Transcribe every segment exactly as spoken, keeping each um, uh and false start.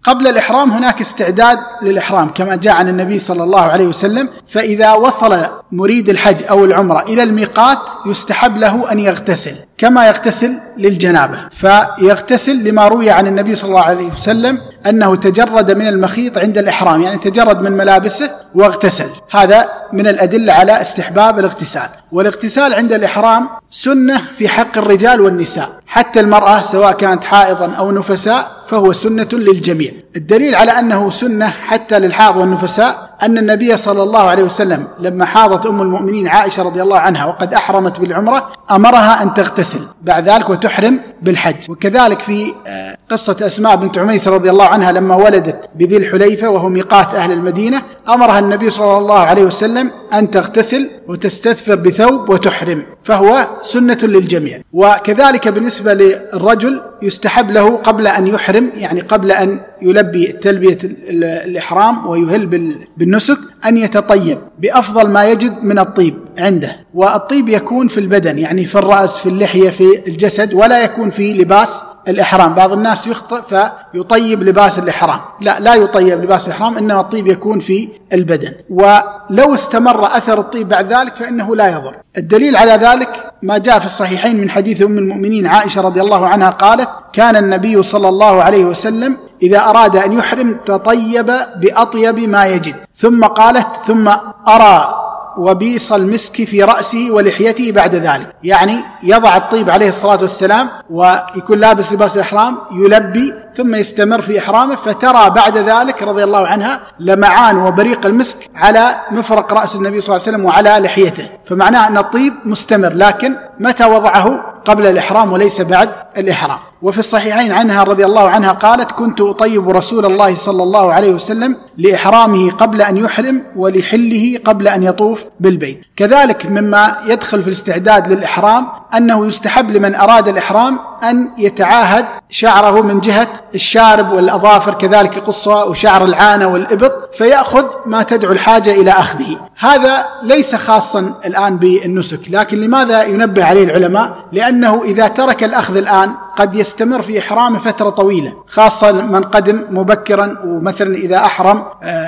قبل الإحرام هناك استعداد للإحرام كما جاء عن النبي صلى الله عليه وسلم، فإذا وصل مريد الحج أو العمرة إلى الميقات يستحب له أن يغتسل كما يغتسل للجنابة، فيغتسل لما روي عن النبي صلى الله عليه وسلم أنه تجرد من المخيط عند الإحرام، يعني تجرد من ملابسه واغتسل. هذا من الأدلة على استحباب الاغتسال. والاغتسال عند الإحرام سنة في حق الرجال والنساء، حتى المرأة سواء كانت حائضا أو نفساء فهو سنة للجميع. الدليل على أنه سنة حتى للحائض والنفساء أن النبي صلى الله عليه وسلم لما حاضت أم المؤمنين عائشة رضي الله عنها وقد أحرمت بالعمرة أمرها أن تغتسل بعد ذلك وتحرم بالحج. وكذلك في قصة أسماء بنت عميس رضي الله عنها لما ولدت بذي الحليفة وهو ميقات أهل المدينة، أمرها النبي صلى الله عليه وسلم أن تغتسل وتستثفر بثوب وتحرم، فهو سنة للجميع. وكذلك بالنسبة للرجل يستحب له قبل أن يحرم، يعني قبل أن يلبي تلبية الإحرام ويهل بالنسك، أن يتطيب بأفضل ما يجد من الطيب عنده. والطيب يكون في البدن، يعني في الرأس، في اللحية، في الجسد، ولا يكون في لباس الإحرام. بعض الناس يخطئ فيطيب لباس الإحرام، لا لا يطيب لباس الإحرام، إنما الطيب يكون في البدن. ولو استمر أثر الطيب بعد ذلك فإنه لا يضر. الدليل على ذلك ما جاء في الصحيحين من حديث أم المؤمنين عائشة رضي الله عنها قالت: كان النبي صلى الله عليه وسلم إذا أراد أن يحرم تطيب بأطيب ما يجد، ثم قالت: ثم أرى وبيص المسك في رأسه ولحيته بعد ذلك، يعني يضع الطيب عليه الصلاة والسلام ويكون لابس لباس الإحرام يلبي ثم يستمر في إحرامه، فترى بعد ذلك رضي الله عنها لمعان وبريق المسك على مفرق رأس النبي صلى الله عليه وسلم وعلى لحيته، فمعناه أن الطيب مستمر، لكن متى وضعه؟ قبل الإحرام وليس بعد الإحرام. وفي الصحيحين عنها رضي الله عنها قالت: كنت أطيب رسول الله صلى الله عليه وسلم لإحرامه قبل أن يحرم ولحله قبل أن يطوف بالبيت. كذلك مما يدخل في الاستعداد للإحرام أنه يستحب لمن أراد الإحرام أن يتعاهد شعره من جهة الشارب والأظافر، كذلك قصة وشعر العانة والإبط، فيأخذ ما تدعو الحاجة إلى أخذه. هذا ليس خاصا الآن بالنسك، لكن لماذا ينبه عليه العلماء؟ لأنه إذا ترك الأخذ الآن قد يستمر في إحرامه فترة طويلة، خاصة من قدم مبكرا، ومثلا إذا أحرم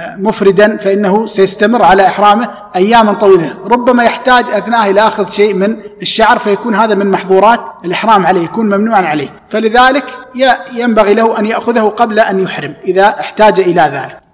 مفردا فإنه سيستمر على إحرامه أياما طويلة، ربما يحتاج أثناء إلى أخذ شيء من الشعر، فيكون هذا من محظورات الإحرام عليه، يكون ممنوعا عليه، فلذلك ينبغي له أن يأخذه قبل أن يحرم إذا احتاج إلى ذلك.